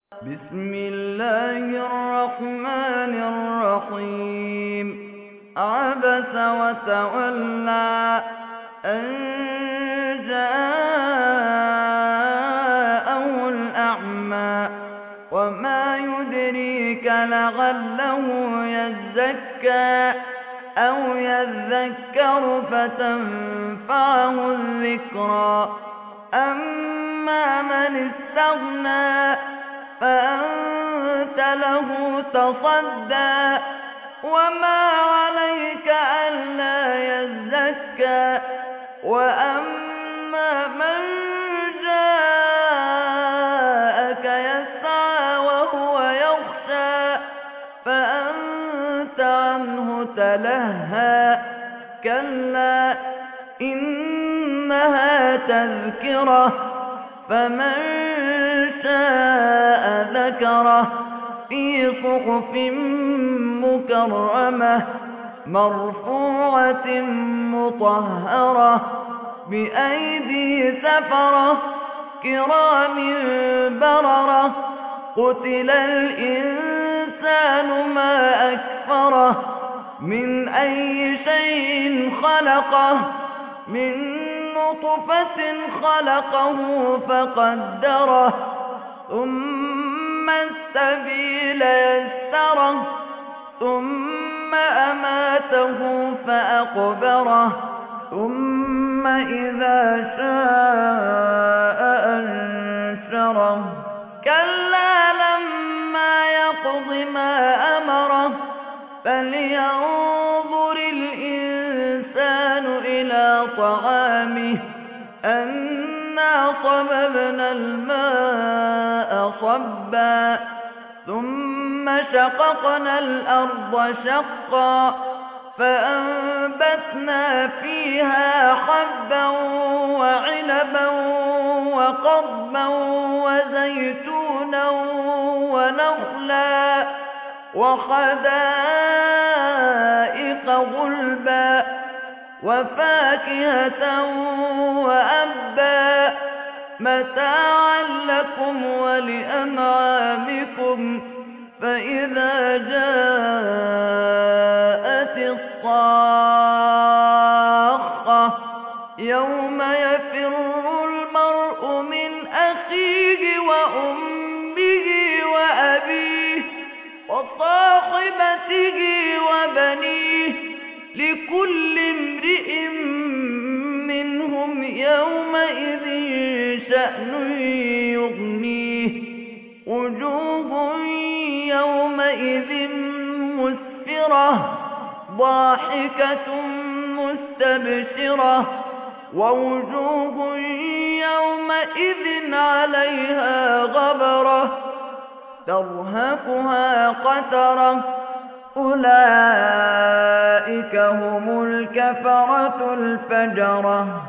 بسم الله الرحمن الرحيم عبس وتولى أن جاءه الأعمى وما يدريك لعله يزكى أو يذكر فتنفعه الذكرى أما من استغنى فأنت له تصدى وما عليك ألا يزكى وأما من جاءك يسعى وهو يخشى فأنت عنه تلهى كلا إنها تذكرة فمن شاء ذكره في صحف مكرمة مرفوعة مطهرة بأيدي سفرة كرام بررة قتل الإنسان ما أكفره من أي شيء خلقه من نطفة خلقه فقدره ثم السبيل يسره ثم أماته فأقبره ثم إذا شاء أنشره كلا لما يقض ما أمره فلينظر الإنسان إلى طعامه أنا صببنا الماء صبا ثم شققنا الأرض شقا فأنبتنا فيها حبا وعنبا وقضبا وزيتونا ونخلا وحدائق غلبا وفاكهة وأبا متاعا لكم ولأنعامكم فإذا جاءت الصاخة يوم يفر المرء من أخيه وأمه وأبيه وصاحبته وبنيه لكل امرئ منهم يومئذ شأن يغنيه وجوه يومئذ مسفرة ضاحكة مستبشرة ووجوه يومئذ عليها غبرة ترهقها قترة أولئك هم الكفرة الفجرة